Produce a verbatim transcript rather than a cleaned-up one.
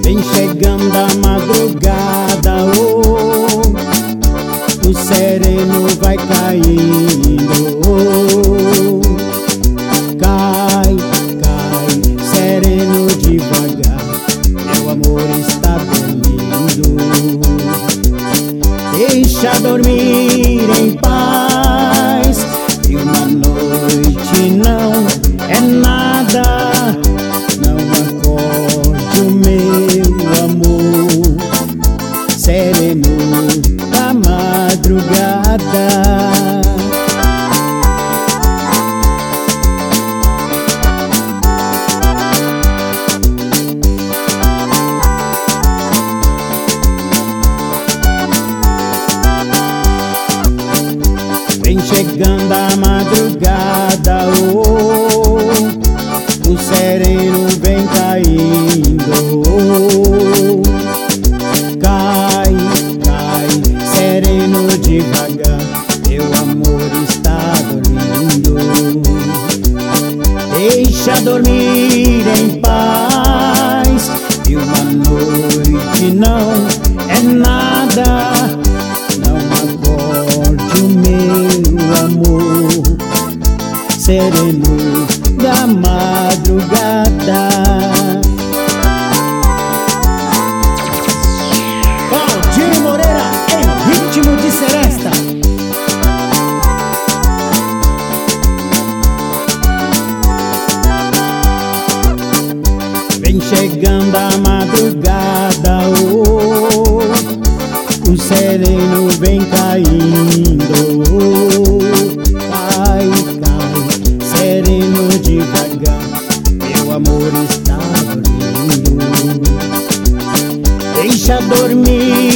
Vem chegando a madrugada, oh, o sereno vai caindo, oh, cai, cai, sereno devagar, meu amor está dormindo. Deixa dormir em paz, e uma noite não é nada. Não acorde o meu amor, sereno da madrugada. Vem chegando a madrugada, oh, o sereno vem caindo, oh, cai, cai, sereno devagar, meu amor está dormindo. Deixa dormir em paz, e uma noite não é nada. Não acorde o meu amor, sereno da madrugada. Valdir Moreira em ritmo de seresta. Vem chegando a madrugada, oh, o sereno vem caindo, oh, cai, cai, sereno devagar, meu amor está dormindo. Deixa dormir